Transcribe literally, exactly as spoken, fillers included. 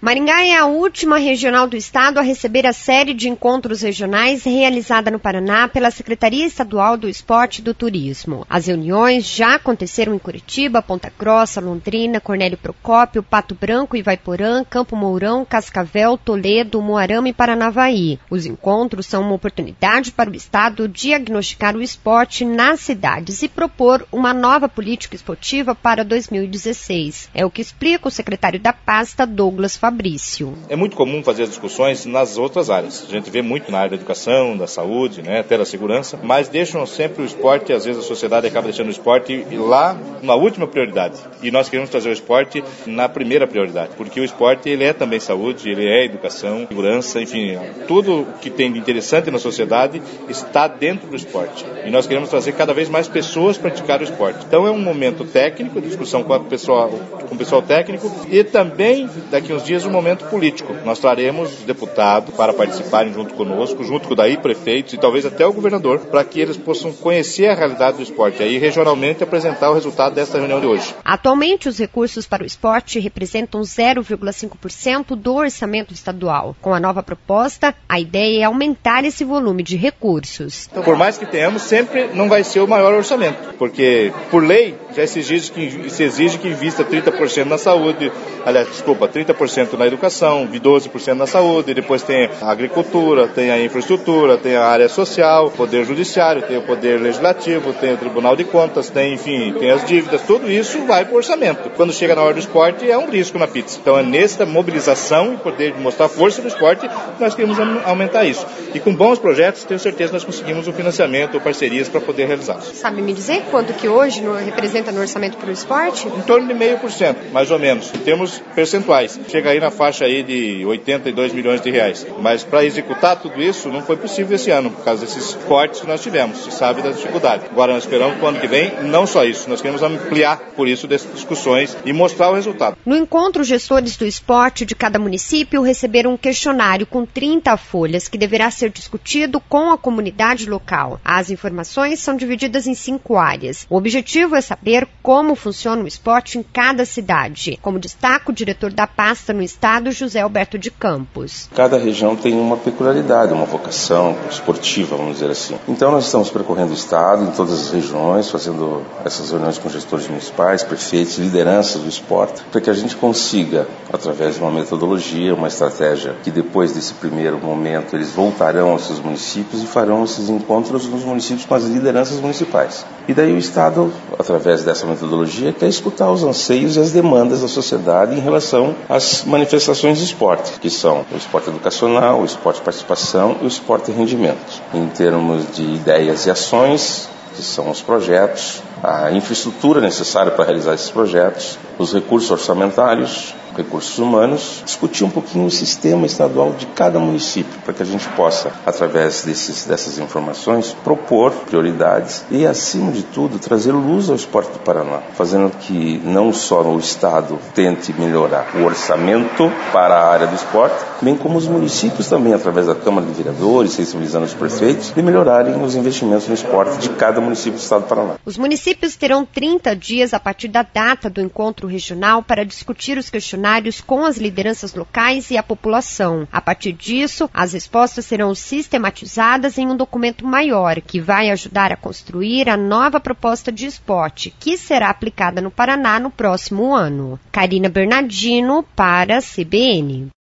Maringá é a última regional do estado a receber a série de encontros regionais realizada no Paraná pela Secretaria Estadual do Esporte e do Turismo. As reuniões já aconteceram em Curitiba, Ponta Grossa, Londrina, Cornélio Procópio, Pato Branco, Ivaiporã, Campo Mourão, Cascavel, Toledo, Moarama e Paranavaí. Os encontros são uma oportunidade para o estado diagnosticar o esporte nas cidades e propor uma nova política esportiva para dois mil e dezesseis. É o que explica o secretário da pasta, Douglas Fabrício. É muito comum fazer as discussões nas outras áreas. A gente vê muito na área da educação, da saúde, né, até da segurança, mas deixam sempre o esporte, às vezes a sociedade acaba deixando o esporte lá na última prioridade. E nós queremos trazer o esporte na primeira prioridade, porque o esporte ele é também saúde, ele é educação, segurança, enfim, tudo que tem de interessante na sociedade está dentro do esporte. E nós queremos trazer cada vez mais pessoas para praticar o esporte. Então é um momento técnico, de discussão com, a pessoa, com o pessoal técnico e também, daqui uns dias, um momento político. Nós traremos deputados para participarem junto conosco, junto com daí prefeitos e talvez até o governador, para que eles possam conhecer a realidade do esporte e aí regionalmente apresentar o resultado desta reunião de hoje. Atualmente, os recursos para o esporte representam zero vírgula cinco por cento do orçamento estadual. Com a nova proposta, a ideia é aumentar esse volume de recursos. Então, por mais que tenhamos, sempre não vai ser o maior orçamento, porque por lei já se exige que, se exige que invista trinta por cento na saúde, aliás, desculpa, trinta por cento na educação, doze por cento na saúde, depois tem a agricultura, tem a infraestrutura, tem a área social, o poder judiciário, tem o poder legislativo, tem o Tribunal de Contas, tem, enfim, tem as dívidas, tudo isso vai para o orçamento. Quando chega na hora do esporte, é um risco na pizza. Então é nessa mobilização e poder mostrar força do esporte que nós queremos aumentar isso. E com bons projetos, tenho certeza que nós conseguimos o financiamento ou parcerias para poder realizá-los. Sabe me dizer quanto que hoje no, representa no orçamento para o esporte? Em torno de meio por cento, mais ou menos. Em termos percentuais. Chega aí na faixa aí de oitenta e dois milhões de reais. Mas para executar tudo isso não foi possível esse ano, por causa desses cortes que nós tivemos. Você sabe da dificuldade. Agora nós esperamos para o ano que vem, não só isso, nós queremos ampliar por isso dessas discussões e mostrar o resultado. No encontro, gestores do esporte de cada município receberam um questionário com trinta folhas que deverá ser discutido com a comunidade local. As informações são divididas em cinco áreas. O objetivo é saber como funciona o esporte em cada cidade, como destaca o diretor da pasta no estado, José Alberto de Campos. Cada região tem uma peculiaridade, uma vocação esportiva, vamos dizer assim. Então nós estamos percorrendo o estado, em todas as regiões, fazendo essas reuniões com gestores municipais, prefeitos, lideranças do esporte, para que a gente consiga, através de uma metodologia, uma estratégia, que depois desse primeiro momento eles voltarão aos seus municípios e farão esses encontros nos municípios com as lideranças municipais. E daí o estado, através dessa metodologia, quer escutar os anseios e as demandas da sociedade em relação às manifestações de esporte, que são o esporte educacional, o esporte de participação e o esporte de rendimento. Em termos de ideias e ações, que são os projetos, a infraestrutura necessária para realizar esses projetos, os recursos orçamentários, recursos humanos, discutir um pouquinho o sistema estadual de cada município, para que a gente possa, através desses, dessas informações, propor prioridades e, acima de tudo, trazer luz ao esporte do Paraná, fazendo que não só o Estado tente melhorar o orçamento para a área do esporte, bem como os municípios também, através da Câmara de Vereadores, sensibilizando os prefeitos, de melhorarem os investimentos no esporte de cada município do Estado do Paraná. Os municípios terão trinta dias a partir da data do encontro regional para discutir os questionários com as lideranças locais e a população. A partir disso, as respostas serão sistematizadas em um documento maior, que vai ajudar a construir a nova proposta de esporte, que será aplicada no Paraná no próximo ano. Karina Bernardino, para a C B N.